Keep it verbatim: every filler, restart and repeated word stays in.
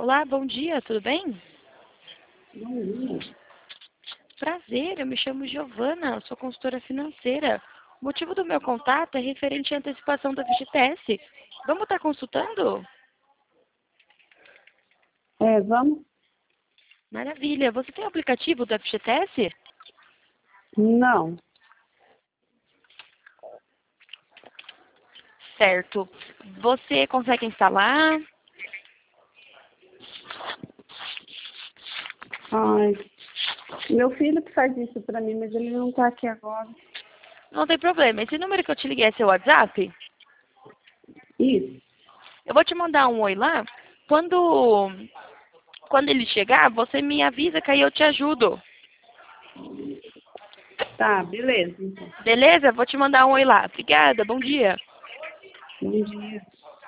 Olá, bom dia, tudo bem? Bom dia. Prazer, eu me chamo Giovana, sou consultora financeira. O motivo do meu contato é referente à antecipação da F G T S. Vamos estar consultando? É, vamos? Maravilha. Você tem o aplicativo do F G T S? Não. Certo. Você consegue instalar? Ai, meu filho que faz isso pra mim, mas ele não tá aqui agora. Não tem problema. Esse número que eu te liguei é seu WhatsApp? Isso. Eu vou te mandar um oi lá. Quando, quando ele chegar, você me avisa que aí eu te ajudo. Tá, beleza, então. Beleza? Vou te mandar um oi lá. Obrigada, bom dia. Bom dia.